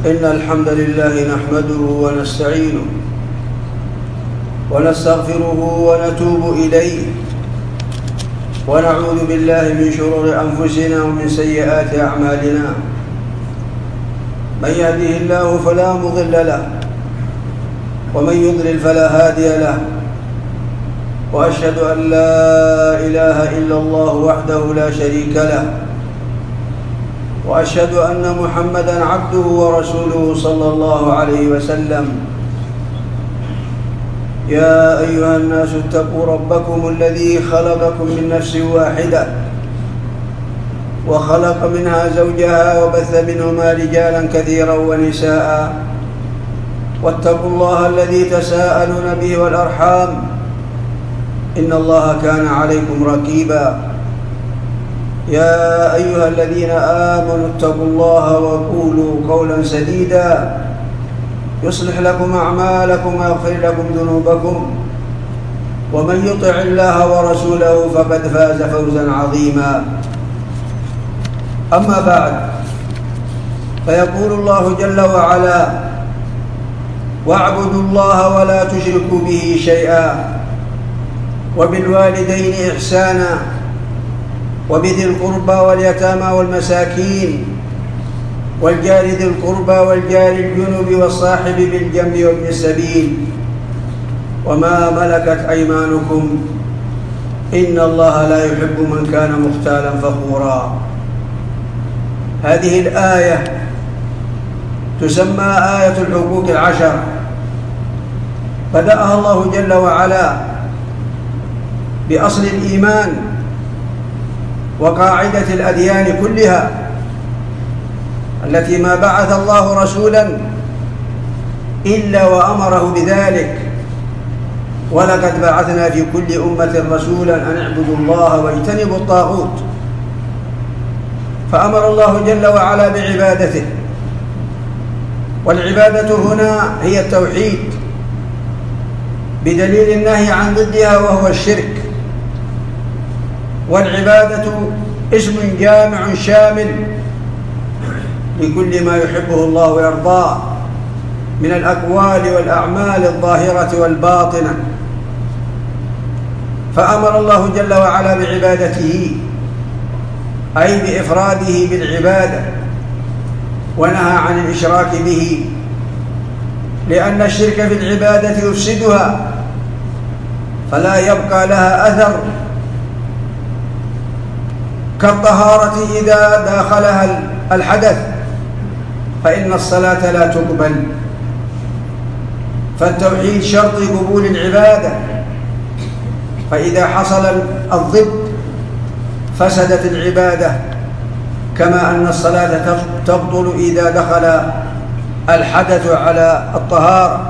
إن الحمد لله نحمده ونستعينه ونستغفره ونتوب إليه ونعوذ بالله من شرور أنفسنا ومن سيئات أعمالنا. من يهده الله فلا مضل له ومن يضلل فلا هادي له، وأشهد أن لا إله إلا الله وحده لا شريك له، وأشهد أن محمدًا عبده ورسوله صلى الله عليه وسلم. يا أيها الناس اتقوا ربكم الذي خلقكم من نفس واحدة وخلق منها زوجها وبث منهما رجالا كثيرا ونساء، واتقوا الله الذي تساءلون به والأرحام إن الله كان عليكم رقيبا. يا أيها الذين آمنوا اتقوا الله وقولوا قولا سديدا يصلح لكم أعمالكم ويغفر لكم ذنوبكم، ومن يطع الله ورسوله فقد فاز فوزا عظيما. أما بعد، فيقول الله جل وعلا: واعبدوا الله ولا تشركوا به شيئا وبالوالدين إحسانا وبذي القربى واليتامى والمساكين والجار ذي القربى والجار الجنب والصاحب بالجنب وابن السبيل وما ملكت أيمانكم إن الله لا يحب من كان مختالا فخورا. هذه الآية تسمى آية الحقوق العشر، بدأها الله جل وعلا بأصل الإيمان وقاعدة الأديان كلها التي ما بعث الله رسولا إلا وأمره بذلك، ولقد بعثنا في كل أمة رسولا أن اعبدوا الله واجتنبوا الطاغوت. فأمر الله جل وعلا بعبادته، والعبادة هنا هي التوحيد بدليل النهي عن ضدها وهو الشرك. والعبادة اسم جامع شامل لكل ما يحبه الله ويرضاه من الأقوال والأعمال الظاهرة والباطنة. فأمر الله جل وعلا بعبادته أي بإفراده بالعبادة، ونهى عن الإشراك به، لأن الشرك في العبادة يفسدها فلا يبقى لها أثر، كالطهارة إذا داخلها الحدث فإن الصلاة لا تقبل. فالتوحيد شرط قبول العبادة، فإذا حصل الضد فسدت العبادة، كما أن الصلاة تبطل إذا دخل الحدث على الطهارة.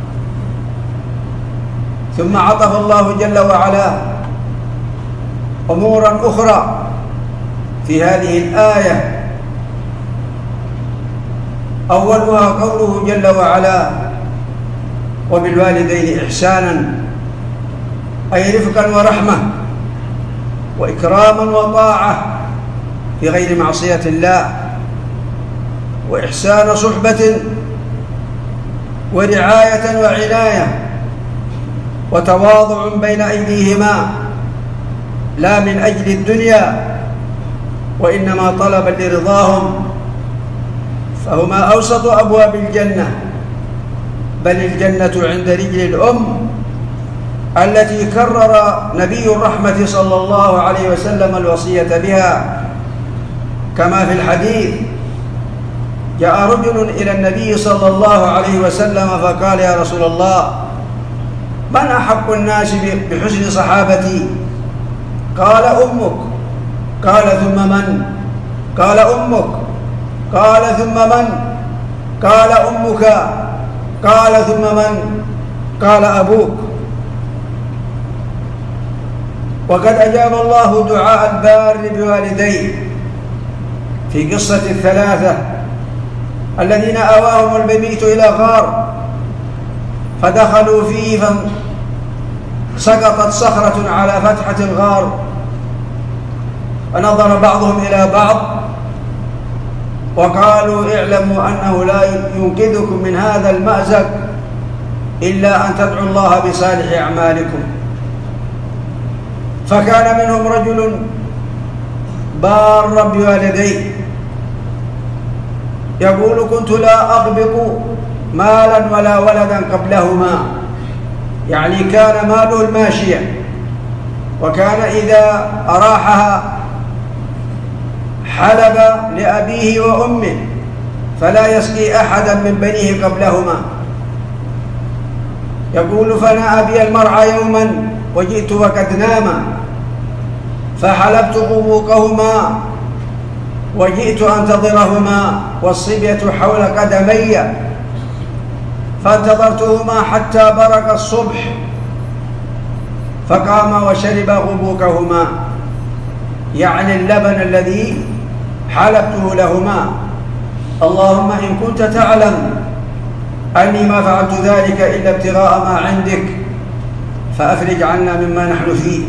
ثم عطف الله جل وعلا أمورا أخرى في هذه الآية، أولها قوله جل وعلا: وبالوالدين إحسانا، أي رفقا ورحمة وإكراما وطاعة في غير معصية الله، وإحسان صحبة ورعاية وعناية وتواضع بين أيديهما، لا من أجل الدنيا وإنما طلبا لرضاهم، فهما أوسط أبواب الجنة، بل الجنة عند رجل الأم التي كرر نبي الرحمة صلى الله عليه وسلم الوصية بها، كما في الحديث: جاء رجل إلى النبي صلى الله عليه وسلم فقال: يا رسول الله، من أحق الناس بحسن صحابتي؟ قال: أمك. قال: ثم من؟ قال: أمك. قال: ثم من؟ قال: أمك. قال: ثم من؟ قال: أبوك. وقد أجاب الله دعاء البار بوالديه في قصة الثلاثة الذين آواهم المبيت إلى غار فدخلوا فيه فسقطت صخرة على فتحة الغار، فنظر بعضهم إلى بعض وقالوا اعلموا أنه لا ينقذكم من هذا المأزق إلا أن تدعوا الله بصالح أعمالكم. فكان منهم رجل بارا بوالديه يقول كنت لا أغبق مالا ولا ولدا قبلهما، يعني كان ماله الماشية، وكان إذا أراحها حلب لأبيه وأمه فلا يسقي أحدا من بنيه قبلهما. يقول فنأى بي المرعى يوما وجئت وقد ناما فحلبت غبوقهما وجئت أنتظرهما والصبية حول قدمي فانتظرتهما حتى برق الصبح فقام وشرب غبوقهما، يعني اللبن الذي حلبته لهما. اللهم إن كنت تعلم أني ما فعلت ذلك إلا ابتغاء ما عندك فأفرج عنا مما نحن فيه.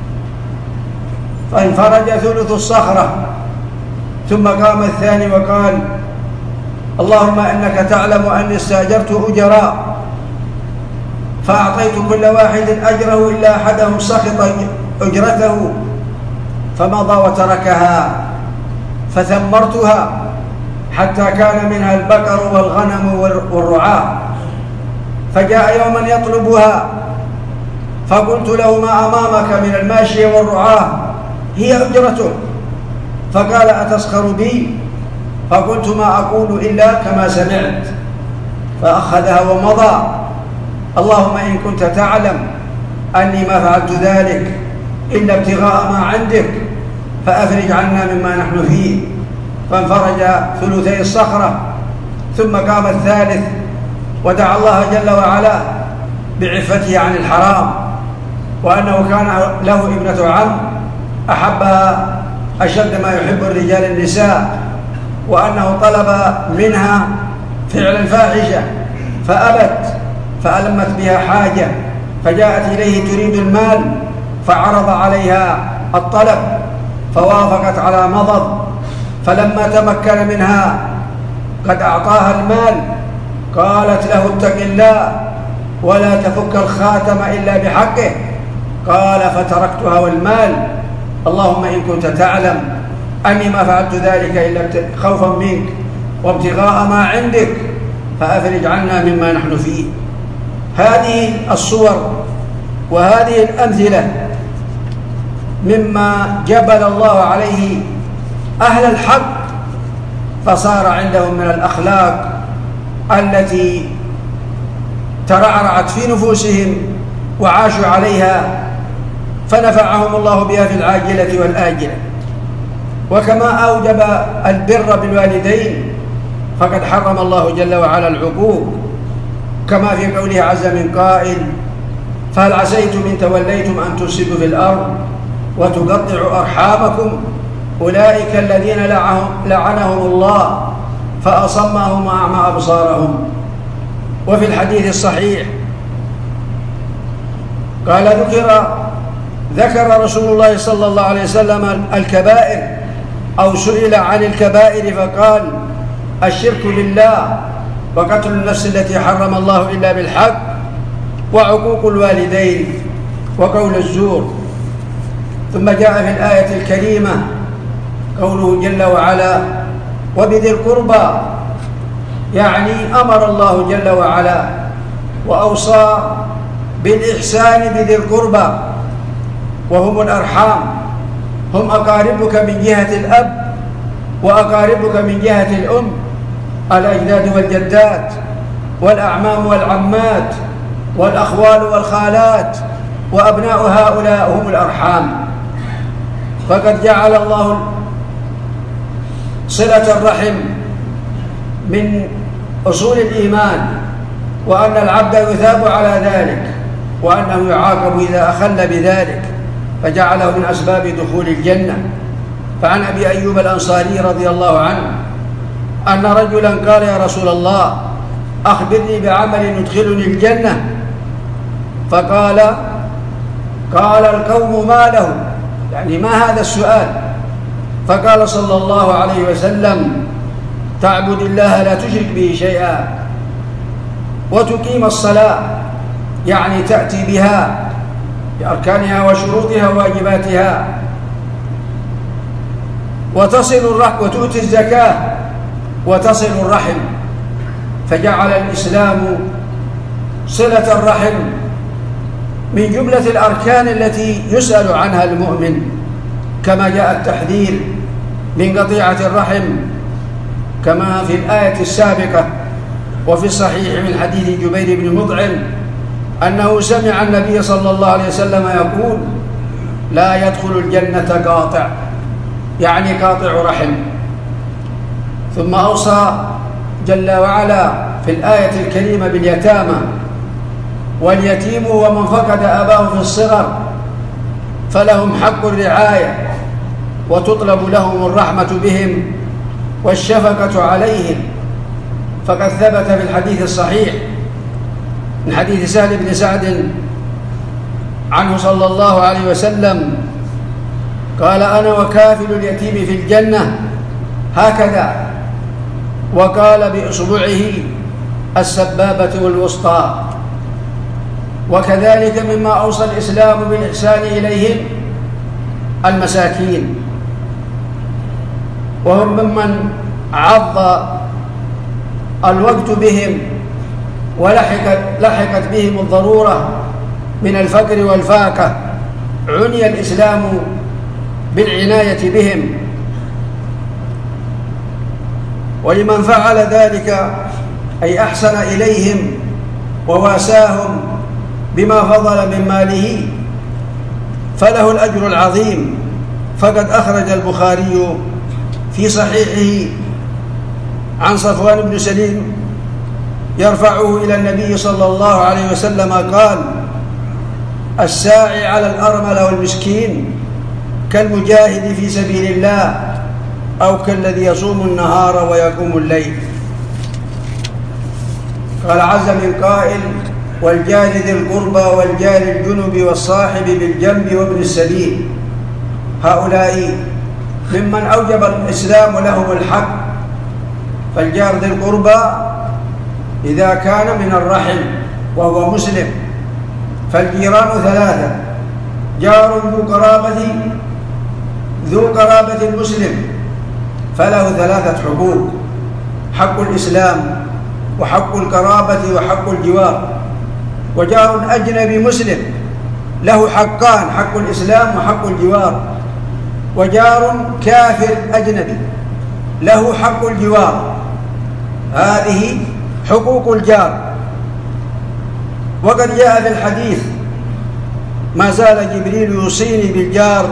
فانفرج ثلث الصخرة ثم قام الثاني وقال اللهم إنك تعلم أني استأجرت أجراء فأعطيت كل واحد أجره إلا أحدهم سخط أجرته فمضى وتركها فثمرتها حتى كان منها البقر والغنم والرعاة. فجاء يوما يطلبها فقلت له ما أمامك من الماشية والرعاة هي أجرته، فقال أتسخر بي؟ فقلت ما أقول إلا كما سمعت، فأخذها ومضى. اللهم إن كنت تعلم أني ما فعلت ذلك إلا ابتغاء ما عندك فأفرج عنا مما نحن فيه. فانفرج ثلثي الصخرة ثم قام الثالث ودعا الله جل وعلا بعفته عن الحرام، وأنه كان له ابنة عم أحبها أشد ما يحب الرجال النساء، وأنه طلب منها فعل الفاحشة فأبت فألمت بها حاجة فجاءت إليه تريد المال فعرض عليها الطلب فوافقت على مضض، فلما تمكن منها قد أعطاها المال قالت له اتق الله ولا تفك الخاتم إلا بحقه، قال فتركتها والمال. اللهم إن كنت تعلم أني ما فعلت ذلك إلا خوفا منك وابتغاء ما عندك فأفرج عنا مما نحن فيه. هذه الصور وهذه الأمثلة مما جبل الله عليه أهل الحق فصار عندهم من الأخلاق التي ترعرعت في نفوسهم وعاشوا عليها فنفعهم الله بها في العاجلة والآجلة. وكما أوجب البر بالوالدين فقد حرم الله جل وعلا العقوق، كما في قوله عز من قائل فهل عسيتم إن توليتم أن تفسدوا في الأرض وتقطعوا أرحامكم أولئك الذين لعنهم الله فأصمهم وأعمى أبصارهم. وفي الحديث الصحيح قال ذكر رسول الله صلى الله عليه وسلم الكبائر أو سئل عن الكبائر فقال الشرك بالله وقتل النفس التي حرم الله إلا بالحق وعقوق الوالدين وقول الزور. ثم جاء في الآية الكريمة قوله جل وعلا وبذي القربى، يعني أمر الله جل وعلا وأوصى بالإحسان بذي القربى وهم الأرحام، هم أقاربك من جهة الأب وأقاربك من جهة الأم، الأجداد والجدات والأعمام والعمات والأخوال والخالات، وأبناء هؤلاء هم الأرحام. فقد جعل الله صلة الرحم من أصول الإيمان، وأن العبد يثاب على ذلك وأنه يعاقب إذا أخل بذلك، فجعله من أسباب دخول الجنة. فعن أبي أيوب الأنصاري رضي الله عنه أن رجلا قال يا رسول الله أخبرني بعمل يدخلني الجنة، فقال القوم ما له، يعني ما هذا السؤال؟ فقال صلى الله عليه وسلم تعبد الله لا تشرك به شيئا، وتقيم الصلاة يعني تأتي بها بأركانها وشروطها وواجباتها، وتصل الرحم، وتؤتي الزكاة وتصل الرحم. فجعل الإسلام صلة الرحم من جملة الأركان التي يسأل عنها المؤمن، كما جاء التحذير من قطيعة الرحم كما في الآية السابقة. وفي الصحيح من حديث جبير بن مطعم أنه سمع النبي صلى الله عليه وسلم يقول: لا يدخل الجنة قاطع، يعني قاطع رحم. ثم أوصى جل وعلا في الآية الكريمة باليتامى: واليتيم ومن فقد أباه في الصغر فلهم حق الرعاية، وتطلب لهم الرحمة بهم والشفقة عليهم. فقد ثبت في الحديث الصحيح من حديث سهل بن سعد عنه صلى الله عليه وسلم قال: أنا وكافل اليتيم في الجنة هكذا، وقال بإصبعه السبابة والوسطى. وكذلك مما أوصى الإسلام بالإحسان إليهم المساكين، وهم ممن عض الوقت بهم ولحقت بهم الضرورة من الفقر والفاقة. عني الإسلام بالعناية بهم. ولمن فعل ذلك أي أحسن إليهم وواساهم بما فضل من ماله فله الأجر العظيم. فقد أخرج البخاري في صحيحه عن صفوان بن سليم يرفعه إلى النبي صلى الله عليه وسلم قال: الساعي على الأرمل والمسكين كالمجاهد في سبيل الله أو كالذي يصوم النهار ويقوم الليل. قال عز من قائل: والجار ذي القربى والجار الجنب والصاحب بالجنب وابن السبيل. هؤلاء ممن أوجب الإسلام لهم الحق. فالجار ذي القربى إذا كان من الرحم وهو مسلم، فالجيران ثلاثة: جار ذو قرابة المسلم فله ثلاثة حقوق: حق الإسلام وحق القرابة وحق الجوار. وجار أجنبي مسلم له حقان: حق الإسلام وحق الجوار. وجار كافر أجنبي له حق الجوار. هذه حقوق الجار. وقد جاء في الحديث: ما زال جبريل يوصيني بالجار،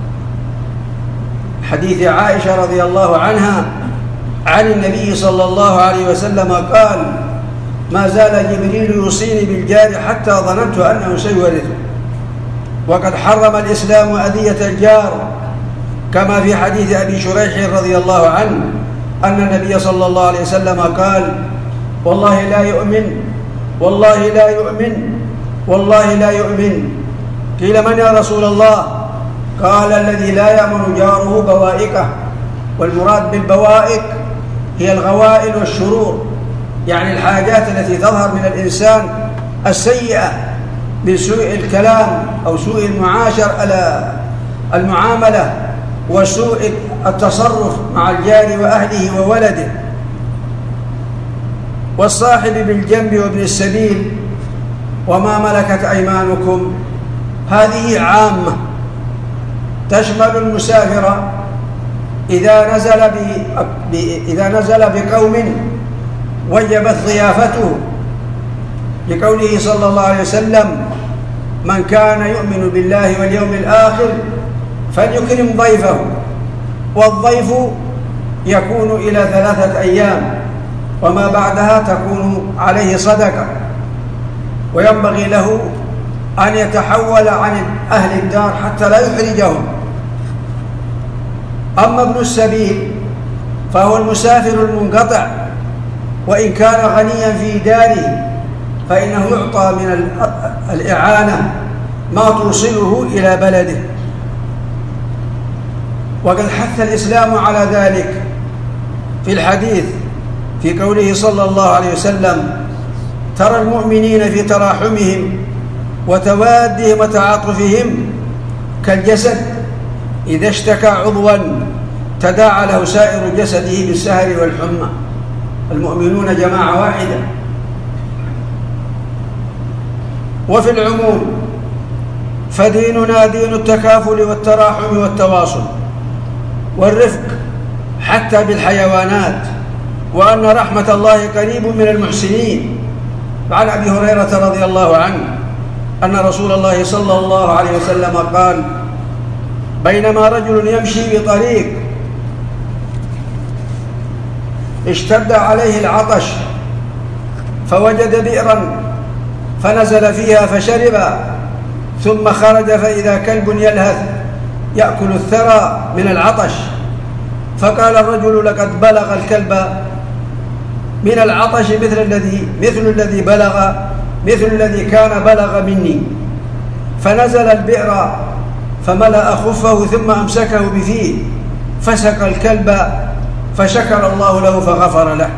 حديث عائشة رضي الله عنها عن النبي صلى الله عليه وسلم قال: ما زال جبريل يوصيني بالجار حتى ظننت أنه سيورثه. وقد حرم الإسلام أذية الجار، كما في حديث أبي شريح رضي الله عنه أن النبي صلى الله عليه وسلم قال: والله لا يؤمن، والله لا يؤمن، والله لا يؤمن. قيل: من يا رسول الله؟ قال: الذي لا يأمن جاره بوائقه. والمراد بالبوائق هي الغوائل والشرور، يعني الحاجات التي تظهر من الإنسان السيئة من سوء الكلام أو سوء المعاملة وسوء التصرف مع الجار وأهله وولده. والصاحب بالجنب وابن السبيل وما ملكت أيمانكم، هذه عامة تشمل المسافر إذا نزل بقوم وجبت ضيافته، لقوله صلى الله عليه وسلم: من كان يؤمن بالله واليوم الآخر فليكرم ضيفه. والضيف يكون إلى 3 أيام، وما بعدها تكون عليه صدقة، وينبغي له أن يتحول عن أهل الدار حتى لا يحرجهم. أما ابن السبيل فهو المسافر المنقطع، وإن كان غنيا في داره فإنه يعطى من الإعانة ما توصله إلى بلده. وقد حث الإسلام على ذلك، في الحديث في قوله صلى الله عليه وسلم: ترى المؤمنين في تراحمهم وتوادهم وتعاطفهم كالجسد إذا اشتكى عضوا تداعى له سائر جسده بالسهر والحمى. المؤمنون جماعة واحدة. وفي العموم فديننا دين التكافل والتراحم والتواصل والرفق حتى بالحيوانات، وأن رحمة الله قريب من المحسنين. وعن أبي هريرة رضي الله عنه أن رسول الله صلى الله عليه وسلم قال: بينما رجل يمشي بطريق اشتد عليه العطش فوجد بئرا فنزل فيها فشرب، ثم خرج فإذا كلب يلهث يأكل الثرى من العطش، فقال الرجل: لقد بلغ الكلب من العطش مثل الذي كان بلغ مني. فنزل البئر فملأ خفه ثم أمسكه بفيه فسقى الكلب فشكر الله له فغفر له.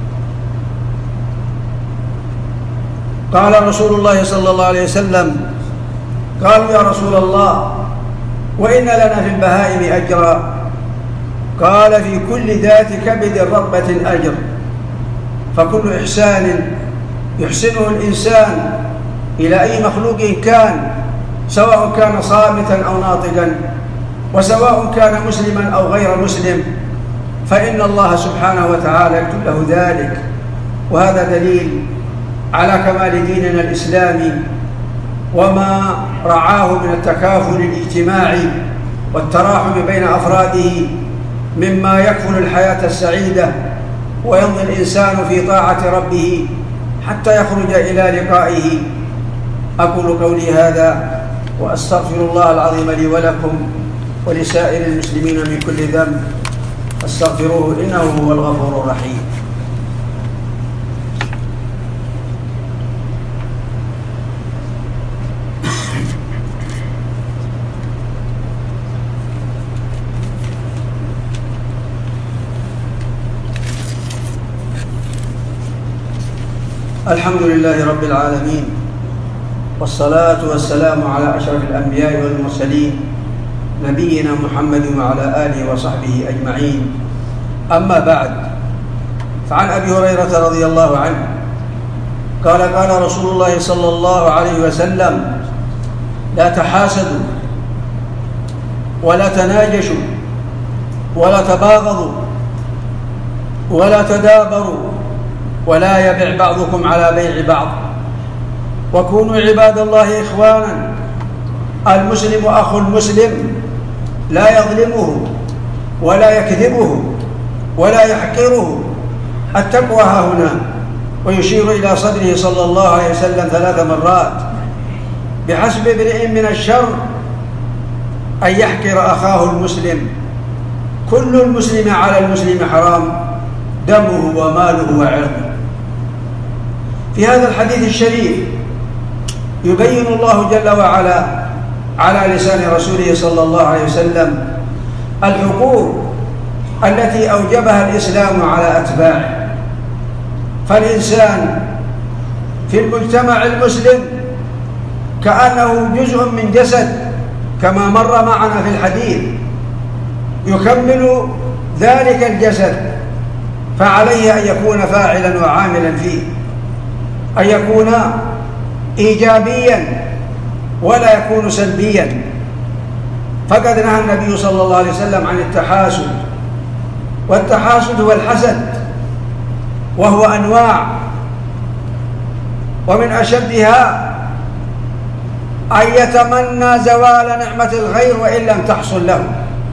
قال رسول الله صلى الله عليه وسلم: قالوا يا رسول الله وإن لنا في البهائم أجرا؟ قال: في كل ذات كبد رطبة أجر. فكل إحسان يحسنه الإنسان إلى أي مخلوق كان، سواء كان صامتا أو ناطقا، وسواء كان مسلما أو غير مسلم، فإن الله سبحانه وتعالى يكتب له ذلك. وهذا دليل على كمال ديننا الإسلامي وما رعاه من التكافل الاجتماعي والتراحم بين أفراده مما يكفل الحياة السعيدة ويمضي الإنسان في طاعة ربه حتى يخرج إلى لقائه. أقول قولي هذا وأستغفر الله العظيم لي ولكم ولسائر المسلمين من كل ذنب، فاستغفروه إنه هو الغفور الرحيم. الحمد لله رب العالمين، والصلاة والسلام على أشرف الأنبياء والمرسلين نبينا محمد وعلى آله وصحبه أجمعين. أما بعد، فعن أبي هريرة رضي الله عنه قال: قال رسول الله صلى الله عليه وسلم: لا تحاسدوا ولا تناجشوا ولا تباغضوا ولا تدابروا ولا يبع بعضكم على بيع بعض، وكونوا عباد الله إخوانا. المسلم أخو المسلم لا يظلمه ولا يكذبه ولا يحقره. التقوى ها هنا. ويشير إلى صدره صلى الله عليه وسلم 3 مرات: بحسب امرئ من الشر أن يحقر أخاه المسلم. كل المسلم على المسلم حرام، دمه وماله وعرضه. في هذا الحديث الشريف يبين الله جل وعلا على لسان رسوله صلى الله عليه وسلم الحقوق التي أوجبها الإسلام على أتباعه. فالإنسان في المجتمع المسلم كأنه جزء من جسد، كما مر معنا في الحديث، يكمل ذلك الجسد، فعليه أن يكون فاعلا وعاملا فيه، أن يكون إيجابيا ولا يكون سلبيا. فقد نهى النبي صلى الله عليه وسلم عن التحاسد، والتحاسد هو الحسد، وهو أنواع، ومن أشدها أن يتمنى زوال نعمة الغير وإن لم تحصل له.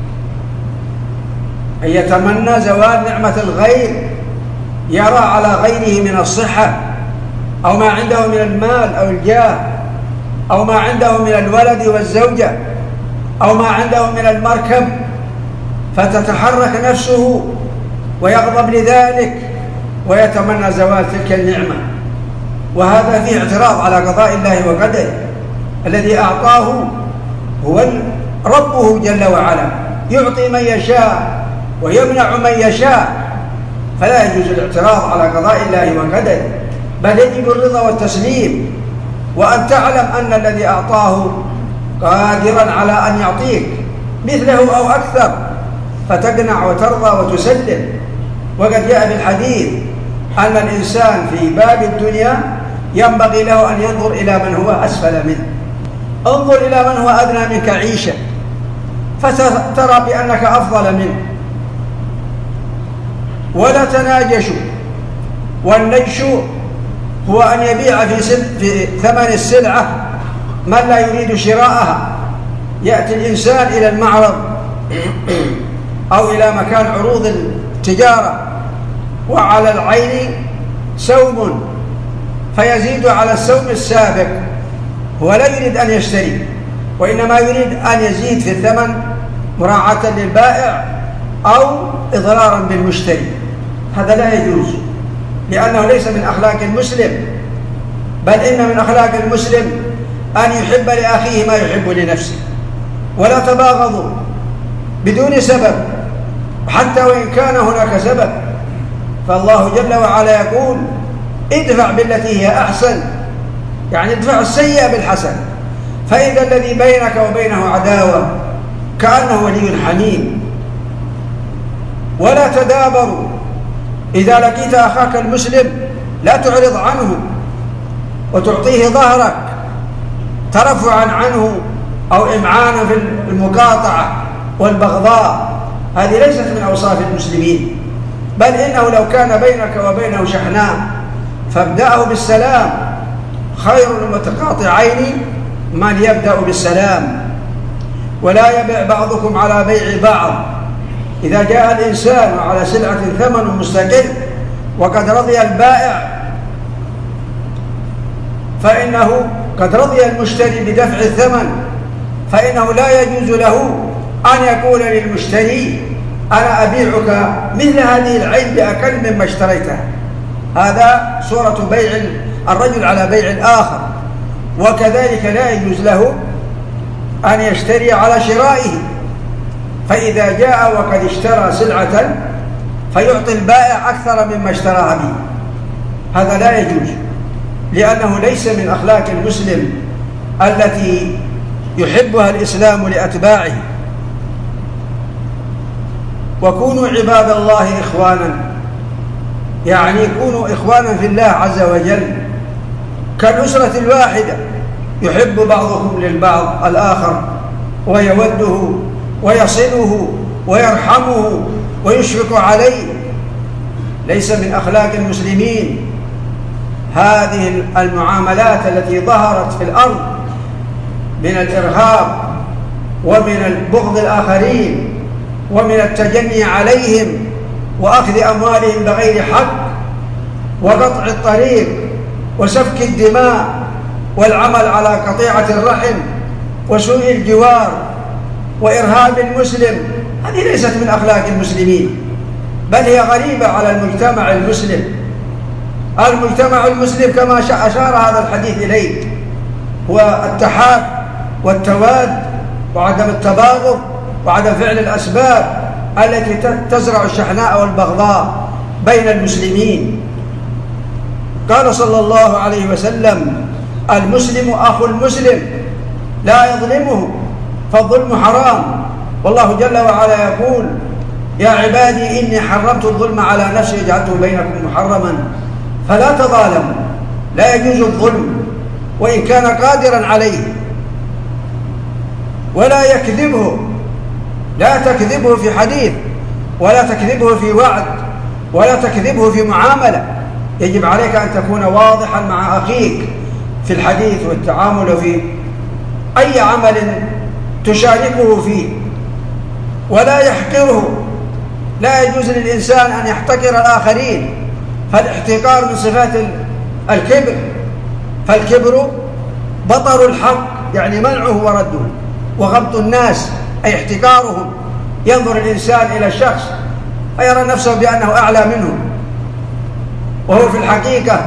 أن يتمنى زوال نعمة الغير، يرى على غيره من الصحة أو ما عنده من المال أو الجاه أو ما عنده من الولد والزوجة أو ما عنده من المركب، فتتحرك نفسه ويغضب لذلك ويتمنى زوال تلك النعمة. وهذا فيه اعتراض على قضاء الله وقدره الذي أعطاه هو ربه جل وعلا، يعطي من يشاء ويمنع من يشاء، فلا يجوز الاعتراض على قضاء الله وقدره، بل يجب الرضا والتسليم، وأن تعلم أن الذي أعطاه قادرا على أن يعطيك مثله أو أكثر، فتقنع وترضى وتسلم. وقد جاء في الحديث أن الإنسان في باب الدنيا ينبغي له أن ينظر إلى من هو أسفل منه. انظر إلى من هو أدنى منك عيشة فترى بأنك أفضل منه. ولا تناجشوا، والنجش هو أن يبيع في ثمن السلعة من لا يريد شراءها. يأتي الإنسان إلى المعرض أو إلى مكان عروض التجارة وعلى العين سوم، فيزيد على السوم السابق. هو لا يريد أن يشتري، وإنما يريد أن يزيد في الثمن مراعاة للبائع أو إضرارا بالمشتري. هذا لا يجوز، لأنه ليس من أخلاق المسلم، بل إن من أخلاق المسلم أن يحب لأخيه ما يحب لنفسه. ولا تباغضوا بدون سبب، حتى وإن كان هناك سبب. فالله جل وعلا يقول: ادفع بالتي هي أحسن، يعني ادفع السيئة بالحسن، فإذا الذي بينك وبينه عداوة كأنه ولي حميم. ولا تدابروا، إذا لقيت أخاك المسلم لا تعرض عنه وتعطيه ظهرك ترفعا عنه أو إمعانا في المقاطعة والبغضاء. هذه ليست من أوصاف المسلمين، بل إنه لو كان بينك وبينه شحناء فابدأه بالسلام. خير المتقاطعين من يبدأ بالسلام. ولا يبيع بعضكم على بيع بعض. إذا جاء الإنسان على سلعة ثمن مستقل وقد رضي البائع، فإنه قد رضي المشتري بدفع الثمن، فإنه لا يجوز له أن يقول للمشتري: أنا أبيعك مثل هذه العين بأقل مما اشتريتها. هذا صورة بيع الرجل على بيع الآخر. وكذلك لا يجوز له أن يشتري على شرائه، فإذا جاء وقد اشترى سلعة فيعطي البائع أكثر مما اشتراها به، هذا لا يجوز، لأنه ليس من أخلاق المسلم التي يحبها الإسلام لأتباعه. وكونوا عباد الله إخوانا، يعني كونوا إخوانا في الله عز وجل، كالأسرة الواحدة، يحب بعضكم للبعض الآخر ويوده ويصله ويرحمه ويشفق عليه. ليس من أخلاق المسلمين هذه المعاملات التي ظهرت في الأرض من الإرهاب ومن البغض الآخرين ومن التجني عليهم وأخذ أموالهم بغير حق وقطع الطريق وسفك الدماء والعمل على قطيعة الرحم وسوء الجوار وإرهاب المسلم. هذه ليست من أخلاق المسلمين، بل هي غريبة على المجتمع المسلم. المجتمع المسلم كما أشار هذا الحديث إليه هو التحاب والتواد وعدم التباغض وعدم فعل الأسباب التي تزرع الشحناء والبغضاء بين المسلمين. قال صلى الله عليه وسلم: المسلم أخو المسلم لا يظلمه، فالظلم حرام. والله جل وعلا يقول: يا عبادي إني حرمت الظلم على نفسي جعلته بينكم محرما فلا تظالموا. لا يجوز الظلم وإن كان قادرا عليه، ولا يكذبه، لا تكذبه في حديث ولا تكذبه في وعد ولا تكذبه في معاملة. يجب عليك أن تكون واضحا مع أخيك في الحديث والتعامل في أي عمل تشاركه فيه، ولا يحقره. لا يجوز للإنسان أن يحتقر الآخرين، فالاحتقار من صفات الكبر، فالكبر بطر الحق يعني منعه ورده، وغبط الناس أي احتقارهم. ينظر الإنسان إلى الشخص فيرى نفسه بأنه أعلى منه، وهو في الحقيقة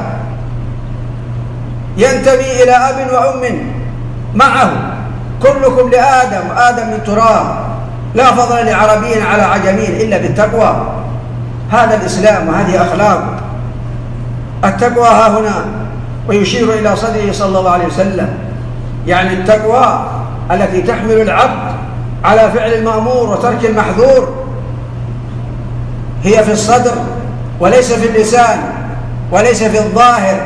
ينتمي إلى أب وأم معه، كلكم لآدم وآدم من تراب، لا فضل لعربي على عجمي إلا بالتقوى. هذا الإسلام وهذه أخلاقه. التقوى ها هنا، ويشير إلى صدره صلى الله عليه وسلم، يعني التقوى التي تحمل العبد على فعل المأمور وترك المحظور هي في الصدر وليس في اللسان وليس في الظاهر.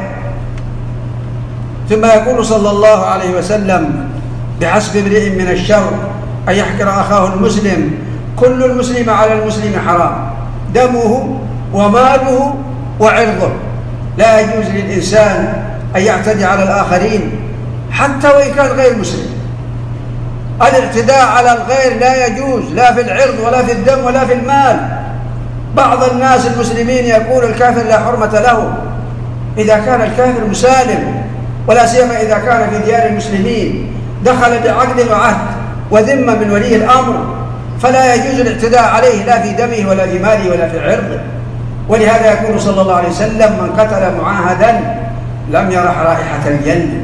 ثم يقول صلى الله عليه وسلم: بحسب امرئ من الشر أن يحقر أخاه المسلم، كل المسلم على المسلم حرام، دمه وماله وعرضه. لا يجوز للإنسان أن يعتدي على الآخرين حتى وإن كان غير مسلم. الاعتداء على الغير لا يجوز، لا في العرض ولا في الدم ولا في المال. بعض الناس المسلمين يقول الكافر لا حرمة له إذا كان الكافر مسالم، ولا سيما إذا كان في ديار المسلمين دخل بعقد وعهد وذمة من ولي الأمر، فلا يجوز الاعتداء عليه لا في دمه ولا في ماله ولا في عرضه. ولهذا يقول صلى الله عليه وسلم: من قتل معاهدا لم يرح رائحة الجنة.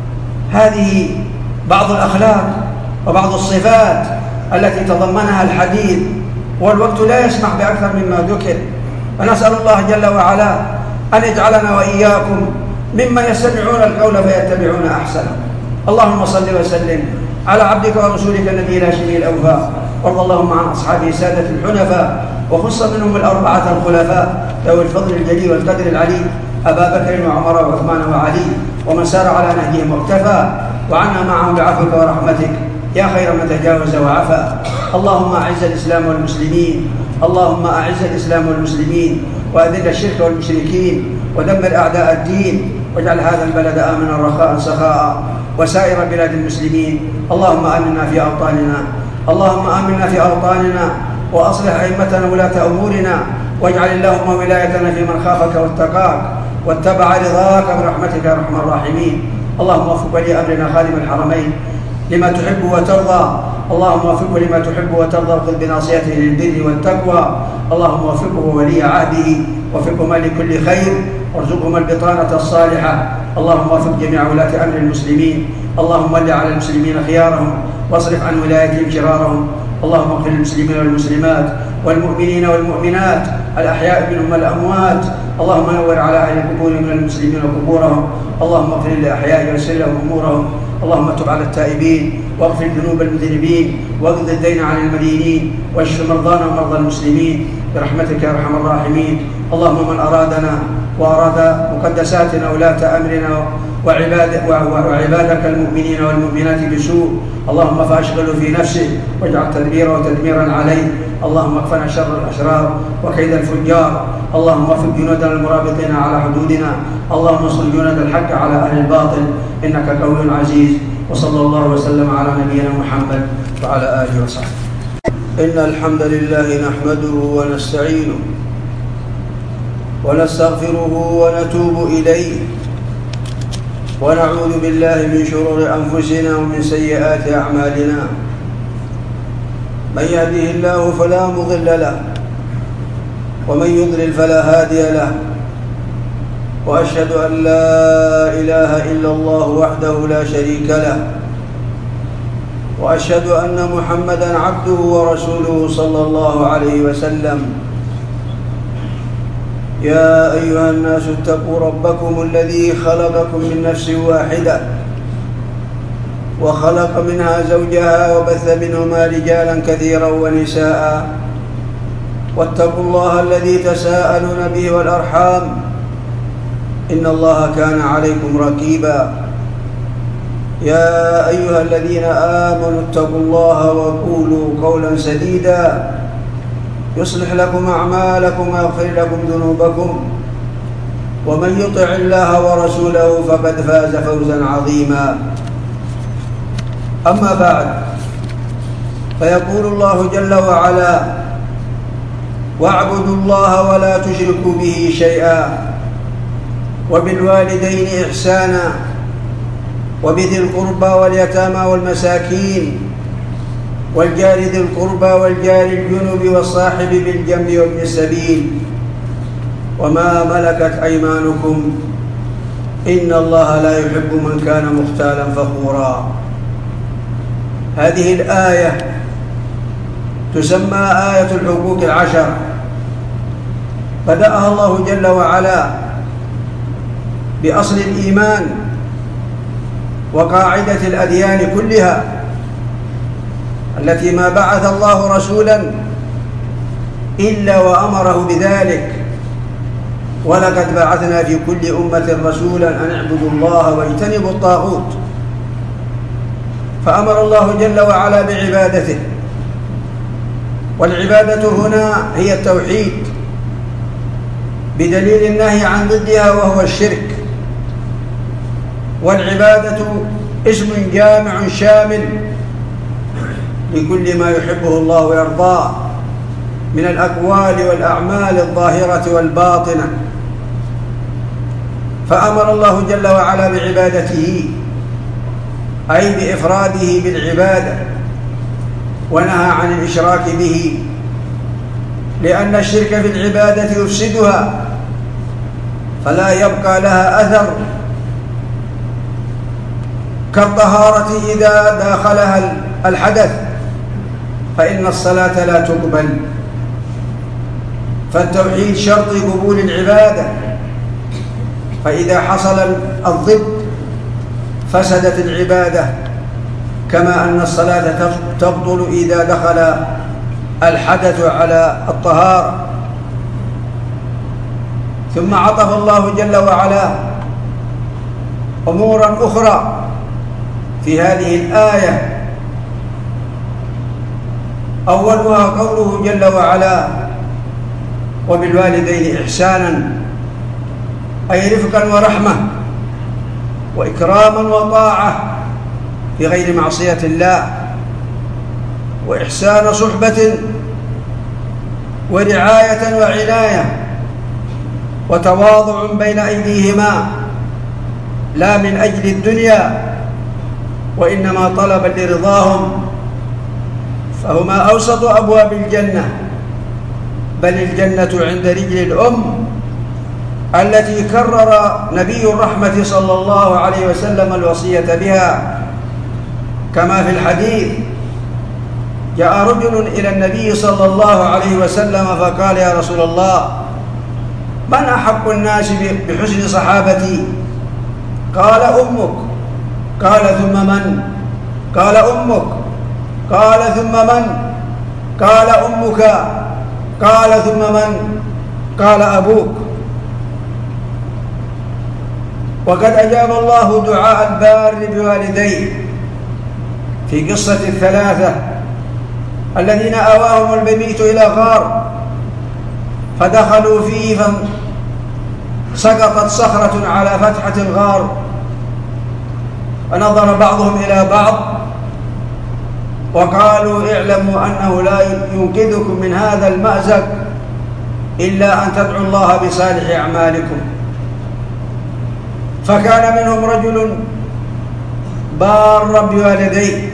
هذه بعض الأخلاق وبعض الصفات التي تضمنها الحديث، والوقت لا يسمح بأكثر مما ذكر. ونسأل الله جل وعلا أن يجعلنا وإياكم ممن يستمعون القول فيتبعون أحسنه. اللهم صل وسلم على عبدك ورسولك النبي الهاشمي الأوفاء، وارض اللهم عن أصحابه سادة الحنفاء، وخص منهم الأربعة الخلفاء ذوي الفضل الجليل والقدر العلي، أبا بكر وعمر وعثمان وعلي، ومن سار على نهجهم واقتفى، وعنا معهم بعفوك ورحمتك يا خير من تجاوز وعفا. اللهم أعز الإسلام والمسلمين، اللهم أعز الإسلام والمسلمين، وأذل الشرك والمشركين، ودمر أعداء الدين، واجعل هذا البلد آمنا رخاء سخاء، وسائر بلاد المسلمين. اللهم آمنا في أوطاننا، اللهم آمنا في أوطاننا، وأصلح أئمتنا ولاة أمورنا، واجعل اللهم ولايتنا في من خافك واتقاك واتبع رضاك برحمتك يا أرحم الراحمين. اللهم وفق ولي أمرنا خادم الحرمين لما تحب وترضى، اللهم وفقه لما تحب وترضى، وخذ بناصيته للبر والتقوى. اللهم وفقه وولي عهده، وفقهما لكل خير، وارزقهما البطانة الصالحة. اللهم وفق جميع ولاة أمر المسلمين، اللهم ول على المسلمين خيارهم، واصرف عن ولايتهم شرارهم. اللهم اغفر للمسلمين والمسلمات والمؤمنين والمؤمنات الأحياء منهم والأموات. اللهم نور على أهل القبور من المسلمين قبورهم، اللهم اغفر للأحياء ويسر لهم أمورهم. اللهم تب على التائبين، واغفر ذنوب المذنبين، واقض الدين عن المدينين، واشف مرضانا ومرضى المسلمين برحمتك يا أرحم الراحمين. اللهم من أرادنا وأراد مقدساتنا ولاة أمرنا وعبادك المؤمنين والمؤمنات بسوء، اللهم فأشغله في نفسه، واجعل تدبيره وتدميرا عليه. اللهم اكفنا شر الأشرار وكيد الفجار. اللهم وفق جنودنا المرابطين على حدودنا، اللهم انصر جنود الحق على أهل الباطل، إنك قوي عزيز. وصلى الله وسلم على نبينا محمد وعلى آله وصحبه. إن الحمد لله نحمده ونستعينه ونستغفره ونتوب إليه، ونعوذ بالله من شرور أنفسنا ومن سيئات أعمالنا. من يهده الله فلا مضل له، ومن يضلل فلا هادي له، وأشهد أن لا إله إلا الله وحده لا شريك له، وأشهد أن محمدًا عبده ورسوله صلى الله عليه وسلم. يا أيها الناس اتقوا ربكم الذي خلقكم من نفس واحدة، وخلق منها زوجها، وبث منهما رجالا كثيرا ونساء، واتقوا الله الذي تساءلون به والأرحام، إن الله كان عليكم رقيبا. يا أيها الذين آمنوا اتقوا الله وقولوا قولا سديدا يصلح لكم أعمالكم ويغفر لكم ذنوبكم، ومن يطع الله ورسوله فقد فاز فوزا عظيما. أما بعد، فيقول الله جل وعلا: واعبدوا الله ولا تشركوا به شيئا، وبالوالدين إحسانا، وبذي القربى واليتامى والمساكين، والجار ذي القربى والجار الجنب والصاحب بالجنب وابن السبيل، وما ملكت أيمانكم، إن الله لا يحب من كان مختالا فخورا. هذه الآية تسمى آية الحقوق العشر، بدأها الله جل وعلا بأصل الإيمان وقاعدة الأديان كلها التي ما بعث الله رسولا إلا وأمره بذلك، ولقد بعثنا في كل أمة رسولا أن اعبدوا الله واجتنبوا الطاغوت. فأمر الله جل وعلا بعبادته، والعبادة هنا هي التوحيد بدليل النهي عن ضدها وهو الشرك. والعبادة اسم جامع شامل لكل ما يحبه الله ويرضاه من الأقوال والأعمال الظاهرة والباطنة. فأمر الله جل وعلا بعبادته أي بإفراده بالعبادة، ونهى عن الإشراك به، لأن الشرك في العبادة يفسدها فلا يبقى لها أثر، كالطهارة إذا داخلها الحدث فإن الصلاة لا تقبل. فالتوحيد شرط قبول العبادة، فإذا حصل الضد فسدت العبادة، كما أن الصلاة تبطل إذا دخل الحدث على الطهارة. ثم عطف الله جل وعلا أمورا أخرى في هذه الآية، أولها قوله جل وعلا: وبالوالدين إحسانا، أي رفقا ورحمة وإكراما وطاعة في غير معصية الله، وإحسان صحبة ورعاية وعناية وتواضع بين أيديهما، لا من أجل الدنيا وإنما طلبا لرضاهم، فهما أوسط أبواب الجنة، بل الجنة عند رجل الأم التي كرر نبي الرحمة صلى الله عليه وسلم الوصية بها، كما في الحديث: جاء رجل إلى النبي صلى الله عليه وسلم فقال: يا رسول الله، من أحق الناس بحسن صحابتي؟ قال: أمك. قال: ثم من؟ قال: أمك. قال: ثم من؟ قال: أمك. قال: ثم من؟ قال: أبوك. وقد أجاب الله دعاء البار بوالديه في قصة الثلاثة الذين آواهم المبيت إلى غار فدخلوا فيه فسقطت صخرة على فتحة الغار، فنظر بعضهم إلى بعض وقالوا: اعلموا أنه لا ينقذكم من هذا المأزق إلا أن تدعوا الله بصالح أعمالكم. فكان منهم رجل بارا بوالديه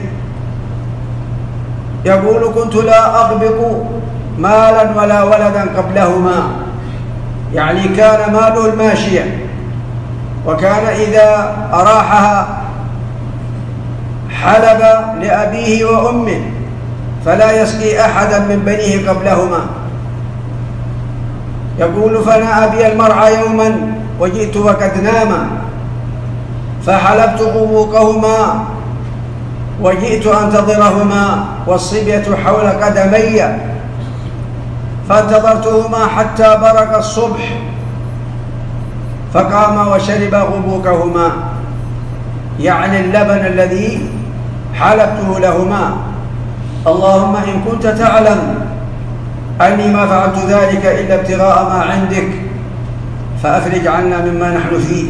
يقول: كنت لا أغبق مالا ولا ولدا قبلهما، يعني كان ماله الماشية، وكان إذا أراحها حلب لأبيه وأمه فلا يسقي أحدا من بنيه قبلهما. يقول: فنأى بي المرعى يوما وجئت وقد ناما فحلبت قبوقهما وجئت أنتظرهما والصبية حول قدمي، فانتظرتهما حتى برق الصبح فقام وشرب غبوقهما، يعني اللبن الذي حلبته لهما. اللهم إن كنت تعلم أني ما فعلت ذلك إلا ابتغاء ما عندك فأفرج عنا مما نحن فيه.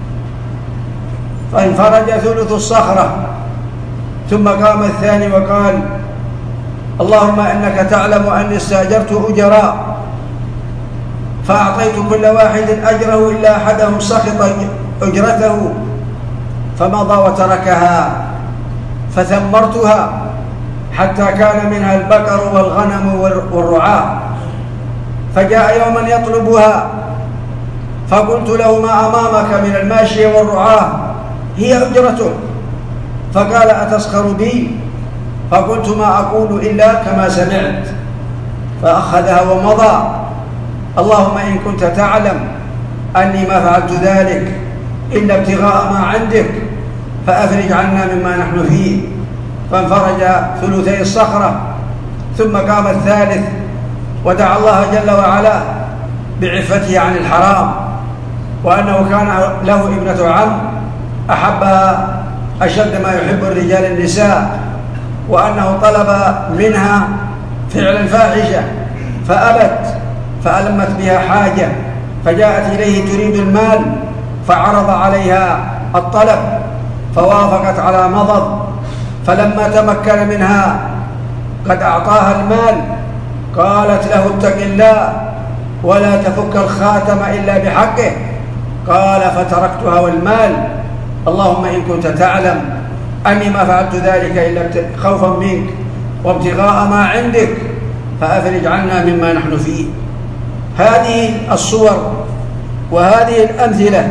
فانفرج ثلث الصخرة، ثم قام الثاني وقال: اللهم إنك تعلم أني استأجرت أجراء فأعطيت كل واحد أجره إلا أحدهم سخط أجرته فمضى وتركها، فثمرتها حتى كان منها البقر والغنم والرعاة. فجاء يوما يطلبها فقلت له: ما أمامك من الماشية والرعاة؟ هي أجرته. فقال: أتسخر بي؟ فقلت: ما أقول إلا كما سمعت. فأخذها ومضى. اللهم إن كنت تعلم أني ما فعلت ذلك إلا ابتغاء ما عندك فأفرج عنا مما نحن فيه. فانفرج ثلثي الصخرة، ثم قام الثالث ودعا الله جل وعلا بعفته عن الحرام، وأنه كان له ابنة عم أحبها أشد ما يحب الرجال النساء، وأنه طلب منها فعل الفاحشة فأبت، فألمت بها حاجة فجاءت إليه تريد المال، فعرض عليها الطلب فوافقت على مضض، فلما تمكن منها قد أعطاها المال قالت له اتق الله ولا تفك الخاتم إلا بحقه، قال فتركتها والمال. اللهم إن كنت تعلم أني ما فعلت ذلك إلا خوفا منك وابتغاء ما عندك فأفرج عنا مما نحن فيه. هذه الصور وهذه الأمثلة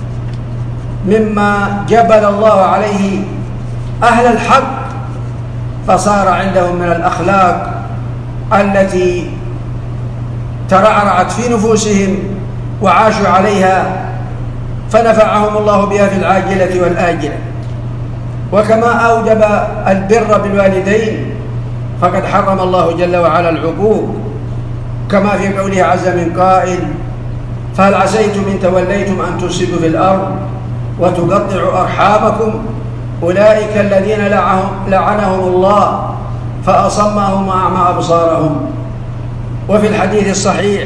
مما جبل الله عليه أهل الحق، فصار عندهم من الأخلاق التي ترعرعت في نفوسهم وعاشوا عليها، فنفعهم الله بها في العاجلة والآجلة. وكما أوجب البر بالوالدين فقد حرم الله جل وعلا العقوق، كما في قوله عز من قائل: فهل عسيتم إن توليتم أن تفسدوا في الأرض وتقطعوا أرحامكم أولئك الذين لعنهم الله فأصمهم وأعمى أبصارهم. وفي الحديث الصحيح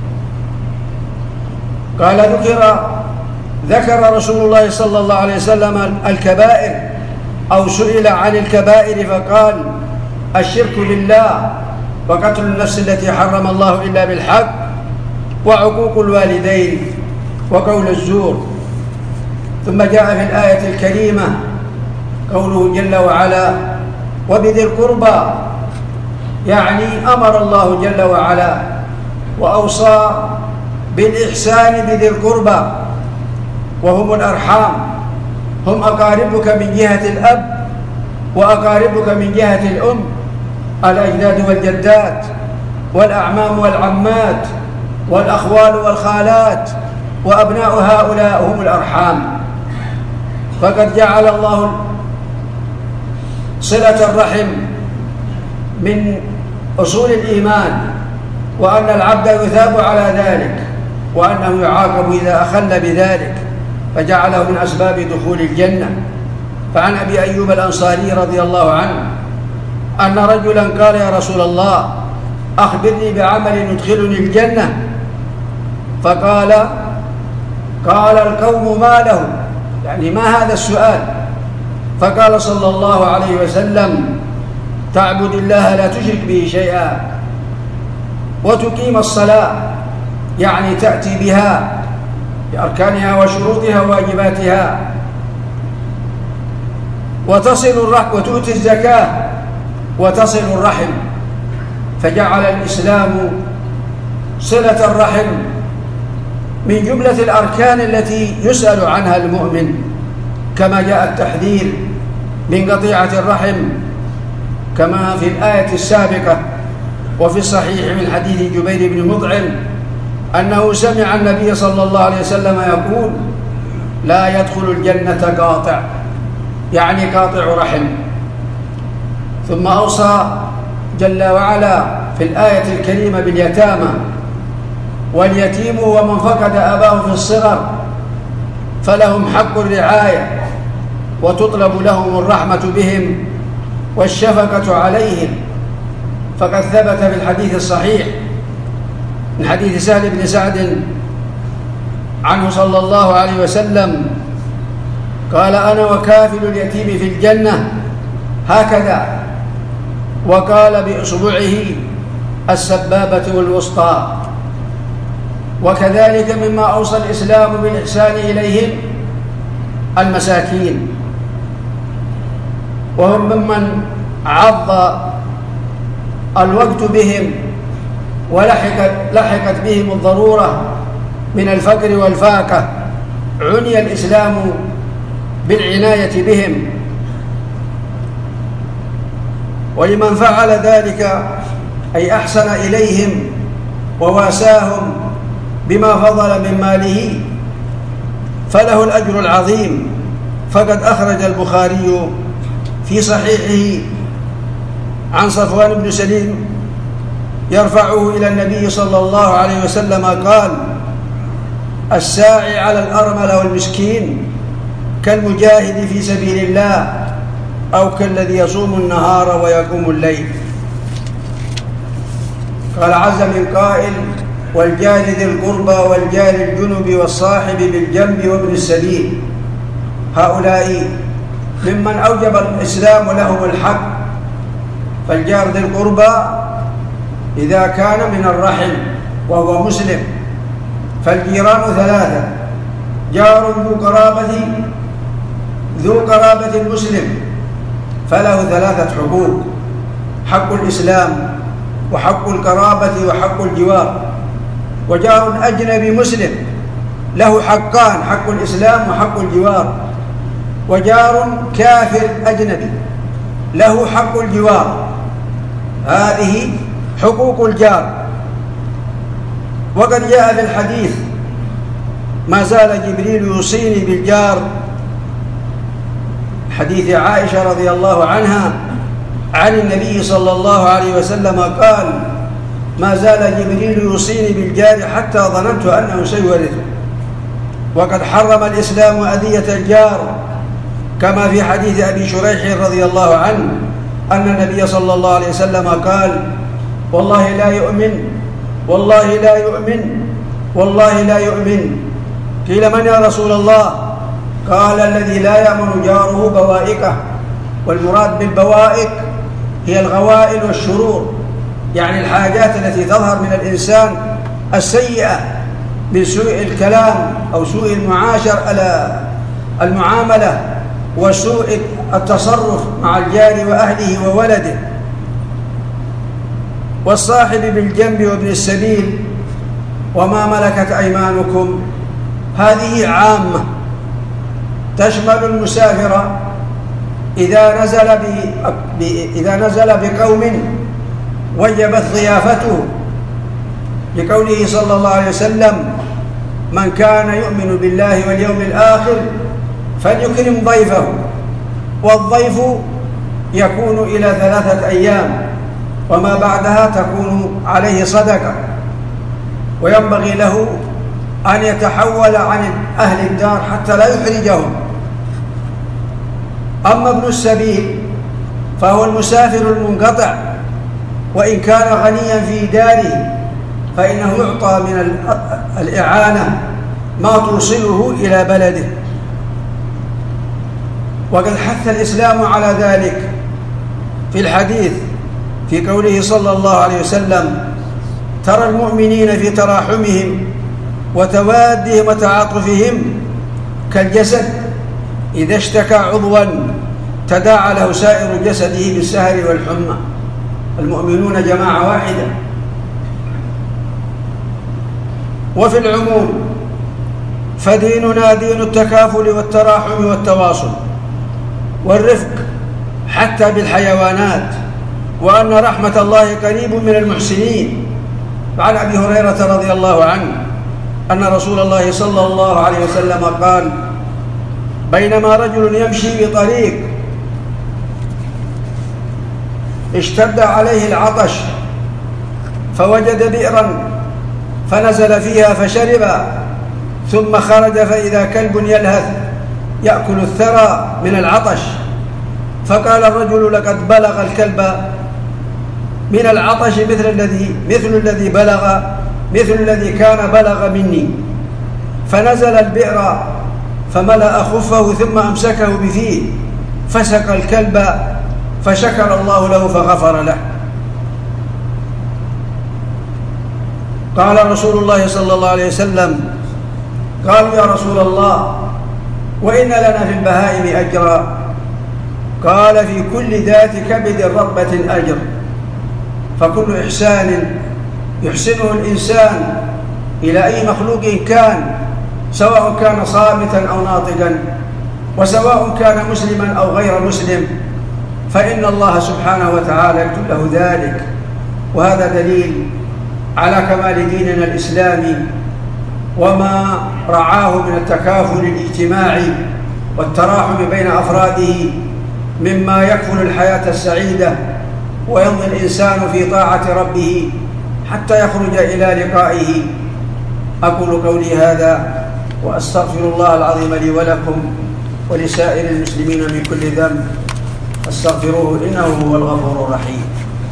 قال ذكر رسول الله صلى الله عليه وسلم الكبائر، أو سئل عن الكبائر فقال: الشرك بالله، وقتل النفس التي حرم الله إلا بالحق، وعقوق الوالدين، وقول الزور. ثم جاء في الآية الكريمة قوله جل وعلا: وبذي القربى، يعني أمر الله جل وعلا وأوصى بالإحسان بذي القربى، وهم الأرحام، هم أقاربك من جهة الأب وأقاربك من جهة الأم، الأجداد والجدات والأعمام والعمات والأخوال والخالات، وأبناء هؤلاء هم الأرحام. فقد جعل الله صلة الرحم من أصول الإيمان، وأن العبد يثاب على ذلك، وأنه يعاقب إذا أخل بذلك، فجعله من أسباب دخول الجنة. فعن أبي أيوب الأنصاري رضي الله عنه أن رجلا قال: يا رسول الله أخبرني بعمل يدخلني الجنة. فقال القوم ما له، يعني ما هذا السؤال؟ فقال صلى الله عليه وسلم: تعبد الله لا تشرك به شيئا، وتقيم الصلاة، يعني تأتي بها بأركانها وشروطها وواجباتها، وتصل الرحم، وتؤتي الزكاة، وتصل الرحم. فجعل الإسلام صلة الرحم من جملة الأركان التي يسأل عنها المؤمن، كما جاء التحذير من قطيعة الرحم كما في الآية السابقة. وفي الصحيح من حديث جبير بن مطعم أنه سمع النبي صلى الله عليه وسلم يقول: لا يدخل الجنة قاطع، يعني قاطع رحم. ثم أوصى جل وعلا في الآية الكريمة باليتامى: واليتيم ومن فقد أباه في الصغر فلهم حق الرعاية، وتطلب لهم الرحمة بهم والشفقة عليهم. فقد ثبت في الحديث الصحيح من حديث سهل بن سعد عنه صلى الله عليه وسلم قال: أنا وكافل اليتيم في الجنة هكذا، وقال بإصبعه السبابة والوسطى. وكذلك مما أوصى الإسلام بالإحسان إليهم المساكين، وهم ممن عض الوقت بهم ولحقت بهم الضرورة من الفقر والفاقة، عني الإسلام بالعناية بهم. ولمن فعل ذلك أي أحسن إليهم وواساهم بما فضل من ماله فله الأجر العظيم. فقد أخرج البخاري في صحيحه عن صفوان بن سليم يرفعه إلى النبي صلى الله عليه وسلم قال: الساعي على الأرمل والمسكين كالمجاهد في سبيل الله أو كالذي يصوم النهار ويقوم الليل. قال عز من قائل: والجار ذي القربى والجار الجنب والصاحب بالجنب وابن السبيل. هؤلاء ممن أوجب الإسلام لهم الحق. فالجار ذي القربى إذا كان من الرحم وهو مسلم، فالجيران ثلاثة: جار ذو قرابة مسلم فله ثلاثة حقوق: حق الإسلام وحق القرابة وحق الجوار. وجار أجنبي مسلم له حقان: حق الإسلام وحق الجوار. وجار كافر أجنبي له حق الجوار. هذه حقوق الجار. وقد جاء في الحديث: ما زال جبريل يوصيني بالجار، حديث عائشة رضي الله عنها عن النبي صلى الله عليه وسلم قال: ما زال جبريل يوصيني بالجار حتى ظننت أنه سيورثه. وقد حرم الإسلام أذية الجار، كما في حديث أبي شريح رضي الله عنه أن النبي صلى الله عليه وسلم قال: والله لا يؤمن، والله لا يؤمن، والله لا يؤمن. قيل: من يا رسول الله؟ قال: الذي لا يأمن جاره بوائقه. والمراد بالبوائق هي الغوائل والشرور، يعني الحاجات التي تظهر من الإنسان السيئة من سوء الكلام أو سوء المعاملة وسوء التصرف مع الجار وأهله وولده. والصاحب بالجنب وابن السبيل وما ملكت أيمانكم، هذه عامة تشمل المسافر إذا نزل بقوم وجبت ضيافته، لقوله صلى الله عليه وسلم: من كان يؤمن بالله واليوم الآخر فليكرم ضيفه. والضيف يكون إلى 3 أيام، وما بعدها تكون عليه صدقة، وينبغي له أن يتحول عن أهل الدار حتى لا يحرجهم. أما ابن السبيل فهو المسافر المنقطع، وإن كان غنيا في داره فإنه يعطى من الإعانة ما توصله إلى بلده. وقد حث الإسلام على ذلك في الحديث في قوله صلى الله عليه وسلم: ترى المؤمنين في تراحمهم وتوادهم وتعاطفهم كالجسد إذا اشتكى عضوا تداعى له سائر جسده بالسهر والحمى. المؤمنون جماعة واحدة. وفي العموم فديننا دين التكافل والتراحم والتواصل والرفق حتى بالحيوانات، وأن رحمة الله قريب من المحسنين. وعن أبي هريرة رضي الله عنه أن رسول الله صلى الله عليه وسلم قال: بينما رجل يمشي بطريق اشتد عليه العطش فوجد بئرا فنزل فيها فشرب، ثم خرج فإذا كلب يلهث يأكل الثرى من العطش، فقال الرجل: لقد بلغ الكلب من العطش مثل الذي كان بلغ مني. فنزل البئر فملأ خفه ثم أمسكه بفيه فسقى الكلب فشكر الله له فغفر له. قال رسول الله صلى الله عليه وسلم: قالوا: يا رسول الله، وإن لنا في البهائم أجرا؟ قال: في كل ذات كبد رطبة أجر. فكل إحسان يحسنه الإنسان إلى أي مخلوق كان، سواء كان صامتا أو ناطقا، وسواء كان مسلما أو غير مسلم، فإن الله سبحانه وتعالى يكتب له ذلك. وهذا دليل على كمال ديننا الإسلامي وما رعاه من التكافل الاجتماعي والتراحم بين أفراده مما يكفل الحياة السعيدة ويمضي الإنسان في طاعة ربه حتى يخرج إلى لقائه. أقول قولي هذا وأستغفر الله العظيم لي ولكم ولسائر المسلمين من كل ذنب، فاستغفروه إنه هو الغفور الرحيم.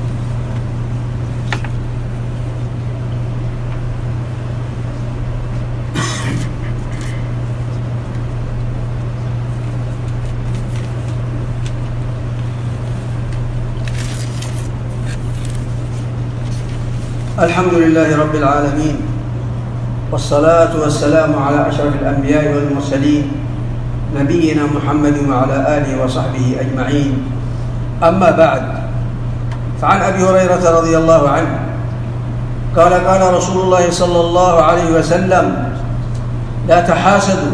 الحمد لله رب العالمين، والصلاة والسلام على أشرف الأنبياء والمرسلين نبينا محمد وعلى آله وصحبه أجمعين. أما بعد، فعن أبي هريرة رضي الله عنه قال قال رسول الله صلى الله عليه وسلم: لا تحاسدوا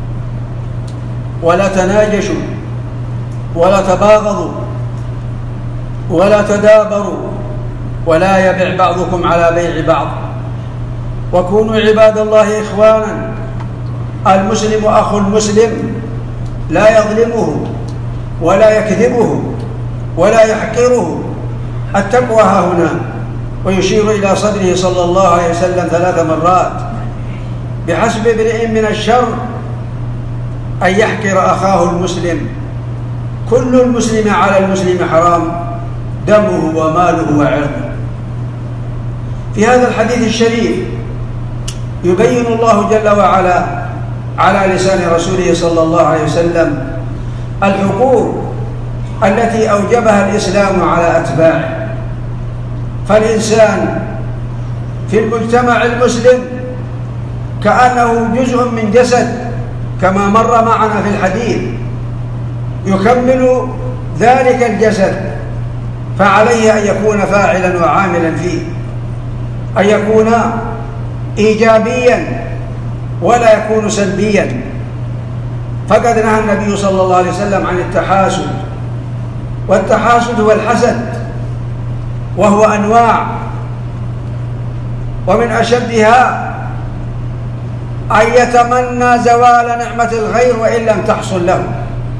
ولا تناجشوا ولا تباغضوا ولا تدابروا ولا يبع بعضكم على بيع بعض، وكونوا عباد الله إخوانا. المسلم أخو المسلم لا يظلمه ولا يكذبه ولا يحقره. التقوى ها هنا، ويشير إلى صدره صلى الله عليه وسلم 3 مرات: بحسب امرئ من الشر أن يحقر أخاه المسلم، كل المسلم على المسلم حرام، دمه وماله وعرضه. في هذا الحديث الشريف يبين الله جل وعلا على لسان رسوله صلى الله عليه وسلم الحقوق التي أوجبها الإسلام على أتباعه. فالإنسان في المجتمع المسلم كأنه جزء من جسد، كما مر معنا في الحديث، يكمل ذلك الجسد، فعليه أن يكون فاعلا وعاملا فيه، أن يكون إيجابيا ولا يكون سلبيا. فقد نهى النبي صلى الله عليه وسلم عن التحاسد، والتحاسد هو الحسد، وهو أنواع، ومن أشدها أن يتمنى زوال نعمة الغير وإن لم تحصل له،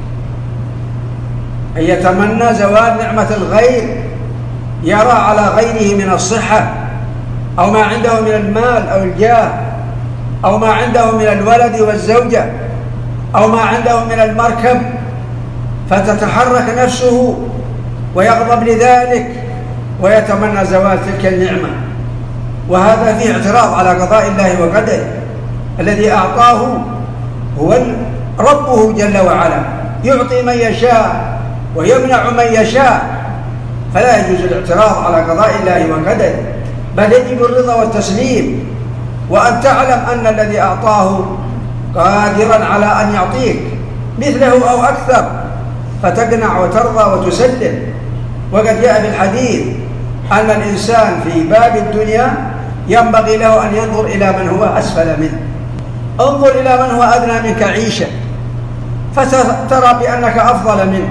أن يتمنى زوال نعمة الغير، يرى على غيره من الصحة أو ما عنده من المال أو الجاه أو ما عنده من الولد والزوجة أو ما عنده من المركب، فتتحرك نفسه ويغضب لذلك ويتمنى زوال تلك النعمة. وهذا فيه اعتراض على قضاء الله وقدره الذي أعطاه هو ربه جل وعلا، يعطي من يشاء ويمنع من يشاء، فلا يجوز الاعتراض على قضاء الله وقدره، بل يجب الرضا والتسليم، وأن تعلم أن الذي أعطاه قادرا على أن يعطيك مثله أو أكثر، فتقنع وترضى وتسلم. وقد جاء في الحديث أن الإنسان في باب الدنيا ينبغي له أن ينظر إلى من هو أسفل منه. انظر إلى من هو أدنى منك عيشة فترى بأنك أفضل منه.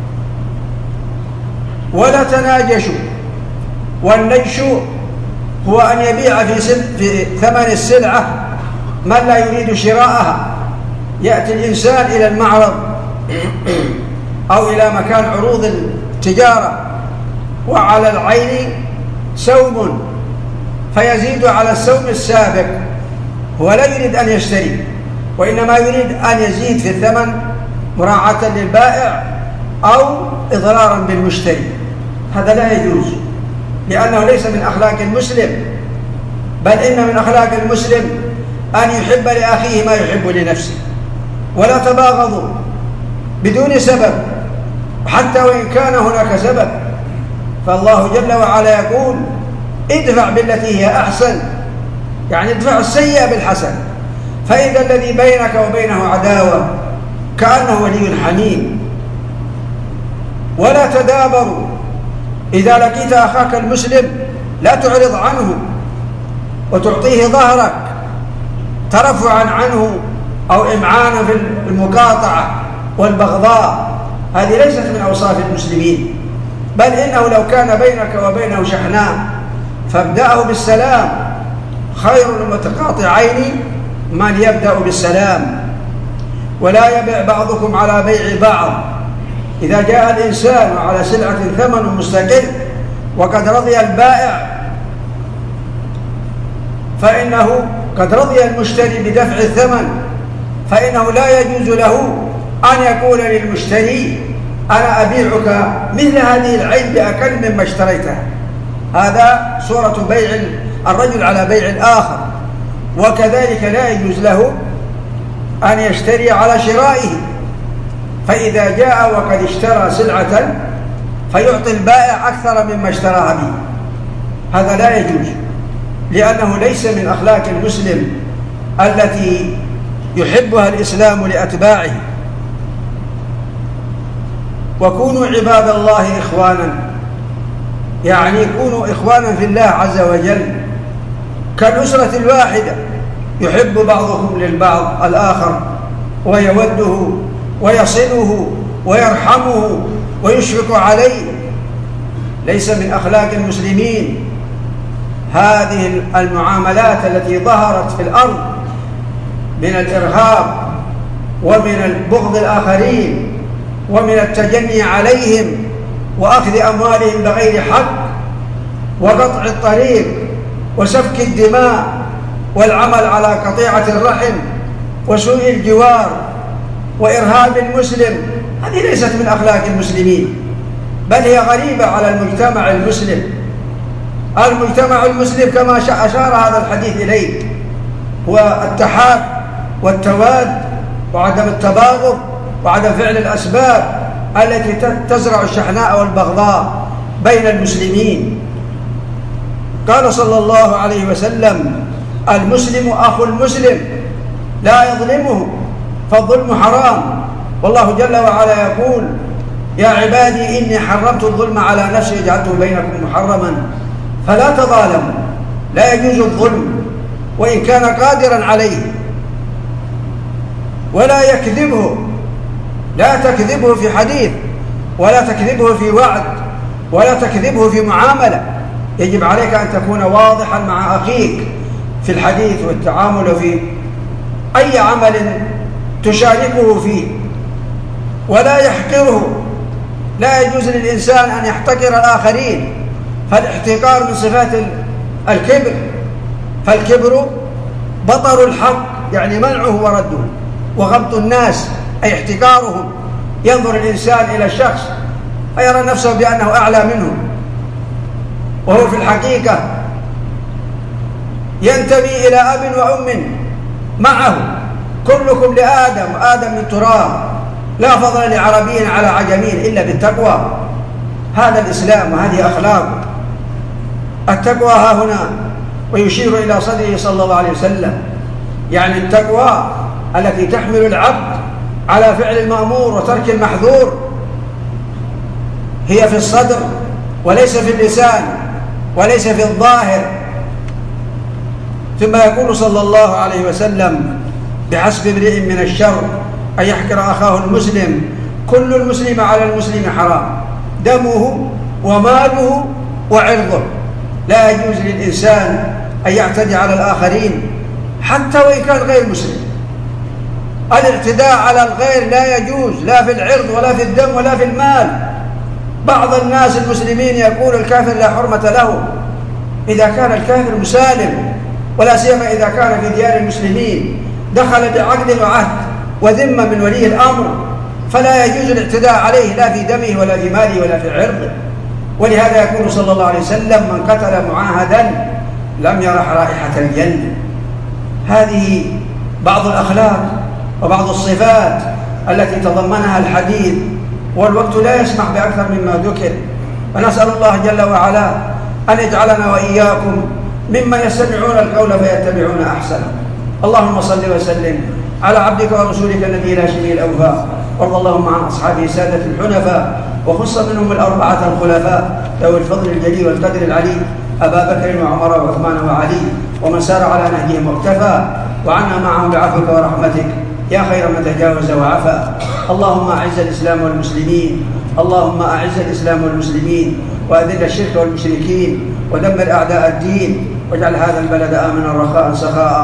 ولا تناجشوا، والنجش هو أن يبيع في ثمن السلعة من لا يريد شراءها. يأتي الإنسان إلى المعرض أو إلى مكان عروض التجارة وعلى العين سوم، فيزيد على السوم السابق، هو لا يريد أن يشتري، وإنما يريد أن يزيد في الثمن مراعاة للبائع أو إضرارا بالمشتري. هذا لا يجوز، لأنه ليس من أخلاق المسلم، بل إن من أخلاق المسلم أن يحب لأخيه ما يحب لنفسه. ولا تباغضوا بدون سبب، حتى وإن كان هناك سبب، فالله جل وعلا يقول: ادفع بالتي هي أحسن، يعني ادفع السيئة بالحسن، فإذا الذي بينك وبينه عداوة كأنه ولي حميم. ولا تدابروا، إذا لقيت أخاك المسلم لا تعرض عنه وتعطيه ظهرك ترفعا عنه أو إمعانا في المقاطعة والبغضاء، هذه ليست من أوصاف المسلمين، بل إنه لو كان بينك وبينه شحناء فابدأه بالسلام، خير المتقاطعين من يبدأ بالسلام، ولا يبيع بعضكم على بيع بعض. إذا جاء الإنسان على سلعة ثمن مستقل وقد رضي البائع فإنه قد رضي المشتري بدفع الثمن، فإنه لا يجوز له أن يقول للمشتري أنا أبيعك مثل هذه العين بأقل مما اشتريتها. هذا صورة بيع الرجل على بيع الآخر. وكذلك لا يجوز له أن يشتري على شرائه، فإذا جاء وقد اشترى سلعة فيعطي البائع أكثر مما اشتراها به، هذا لا يجوز، لأنه ليس من أخلاق المسلم التي يحبها الإسلام لأتباعه. وكونوا عباد الله إخوانا، يعني كونوا إخوانا في الله عز وجل كالأسرة الواحدة، يحب بعضهم للبعض الآخر ويوده ويصله ويرحمه ويشفق عليه. ليس من أخلاق المسلمين هذه المعاملات التي ظهرت في الأرض من الإرهاب ومن بغض الآخرين ومن التجني عليهم وأخذ أموالهم بغير حق وقطع الطريق وسفك الدماء والعمل على قطيعة الرحم وسوء الجوار وإرهاب المسلم. هذه ليست من أخلاق المسلمين، بل هي غريبة على المجتمع المسلم. المجتمع المسلم كما أشار هذا الحديث إليه هو التحاب والتواد وعدم التباغض وعدم فعل الأسباب التي تزرع الشحناء والبغضاء بين المسلمين. قال صلى الله عليه وسلم المسلم أخو المسلم لا يظلمه، فالظلم حرام. والله جل وعلا يقول يا عبادي إني حرمت الظلم على نفسي جعلته بينكم محرما فلا تظالموا. لا يجوز الظلم وإن كان قادرا عليه، ولا يكذبه، لا تكذبه في حديث ولا تكذبه في وعد ولا تكذبه في معاملة. يجب عليك أن تكون واضحا مع أخيك في الحديث والتعامل في أي عمل تشاركه فيه، ولا يحقره. لا يجوز للإنسان أن يحتقر الآخرين، فالاحتقار من صفات الكبر، فالكبر بطر الحق يعني منعه ورده، وغمط الناس أي احتقارهم. ينظر الإنسان إلى الشخص فيرى نفسه بأنه أعلى منه، وهو في الحقيقة ينتمي إلى أب وأم معه، كلكم لآدم وآدم من تراب، لا فضل لعربي على عجمي إلا بالتقوى. هذا الإسلام وهذه أخلاقه. التقوى ها هنا ويشير إلى صدره صلى الله عليه وسلم، يعني التقوى التي تحمل العبد على فعل المأمور وترك المحظور هي في الصدر وليس في اللسان وليس في الظاهر. ثم يقول صلى الله عليه وسلم بحسب امرئ من الشر أن يحقر أخاه المسلم، كل المسلم على المسلم حرام، دمه وماله وعرضه. لا يجوز للإنسان أن يعتدي على الآخرين حتى وإن كان غير مسلم. الاعتداء على الغير لا يجوز، لا في العرض ولا في الدم ولا في المال. بعض الناس المسلمين يقول الكافر لا حرمة له إذا كان الكافر مسالم، ولا سيما إذا كان في ديار المسلمين دخل بعقد وعهد وذمة من ولي الأمر، فلا يجوز الاعتداء عليه لا في دمه ولا في ماله ولا في عرضه. ولهذا يقول صلى الله عليه وسلم من قتل معاهدا لم يرح رائحة الجنة. هذه بعض الأخلاق وبعض الصفات التي تضمنها الحديث، والوقت لا يسمح بأكثر مما ذكر. فنسأل الله جل وعلا أن يجعلنا وإياكم ممن يستمعون القول فيتبعون أحسنه. اللهم صل وسلم على عبدك ورسولك النبي الهاشمي الأوفاء، وارض اللهم عن أصحابه سادة الحنفاء، وخص منهم الأربعة الخلفاء ذوي الفضل الجليل والقدر العلي، أبا بكر وعمر وعثمان وعلي، ومن سار على نهجهم واقتفى، وعنا معهم بعفوك ورحمتك يا خير من تجاوز وعفا. اللهم أعز الإسلام والمسلمين، اللهم أعز الإسلام والمسلمين، وأذل الشرك والمشركين، ودمر أعداء الدين، واجعل هذا البلد آمنا رخاء سخاء،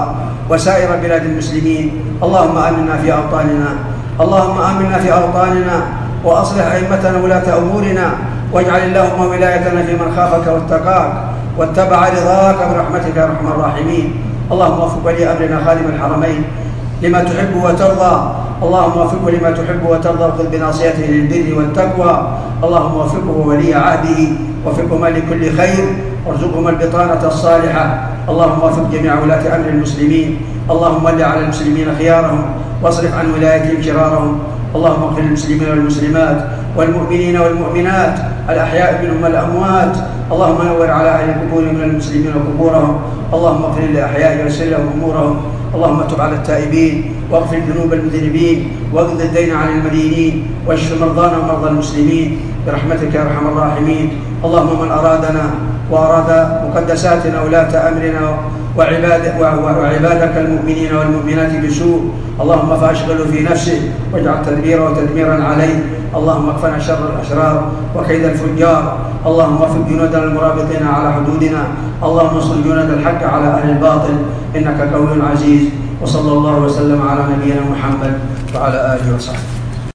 وسائر بلاد المسلمين. اللهم آمنا في أوطاننا، اللهم آمنا في أوطاننا، وأصلح أئمتنا ولاة أمورنا، واجعل اللهم ولايتنا في من خافك واتقاك واتبع رضاك برحمتك يا أرحم الراحمين. اللهم وفق ولي أمرنا خادم الحرمين لما تحب وترضى، اللهم وفقه لما تحب وترضى، وخذ بناصيته للبر والتقوى. اللهم وفقه وولي عهده، وفقهما لكل خير، وارزقهما البطانة الصالحة. اللهم وفق جميع ولاة أمر المسلمين، اللهم ول على المسلمين خيارهم، واصرف عن ولايتهم شرارهم. اللهم اغفر للمسلمين والمسلمات والمؤمنين والمؤمنات الأحياء منهم والأموات. اللهم نور على أهل القبور من المسلمين قبورهم. اللهم اغفر للأحياء ويسر لهم أمورهم. اللهم تب على التائبين، واغفر ذنوب المذنبين، واقض الدين عن المدينين، واشف مرضانا ومرضى المسلمين برحمتك يا ارحم الراحمين. اللهم من ارادنا واراد مقدساتنا ولاة امرنا وعبادك المؤمنين والمؤمنات بسوء، اللهم فاشغله في نفسه، واجعل تدبيره وتدميرا عليه. اللهم اكفنا شر الاشرار وكيد الفجار. اللهم وفق جنودنا المرابطين على حدودنا. اللهم انصر جنود الحق على اهل الباطل، انك قوي عزيز. وصلى الله وسلم على نبينا محمد وعلى اله وصحبه.